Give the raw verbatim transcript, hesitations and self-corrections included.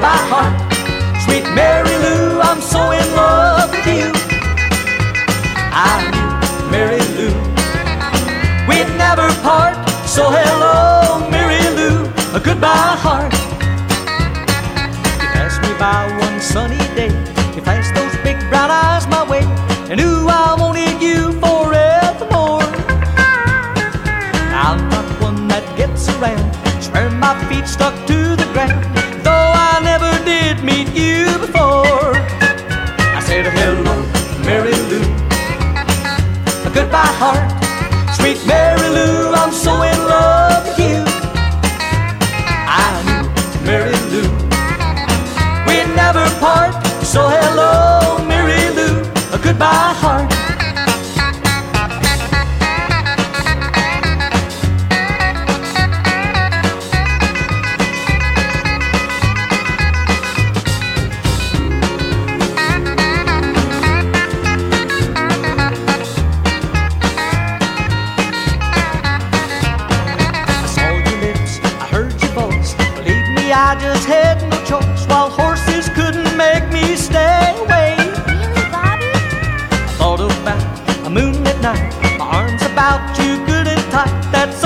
goodbye heart. Sweet Mary Lou, I'm so in love with you. I knew Mary Lou, we'd never part. So hello, Mary Lou, a goodbye heart. You passed me by one sunny day, you flashed those big brown eyes my way, and ooh, I wanted you forevermore. I'm not one that gets around, swear my feet stuck to the ground, though I never did meet you before. I said hello, Mary Lou, a goodbye heart. Sweet Mary Lou, I'm so in love with you. I knew Mary Lou, we'd never part. So hello, Mary Lou, a goodbye heart. I just had no choice, while horses couldn't make me stay away. Really, Bobby? I thought about a moonlit night, my arms about you good and tight. That's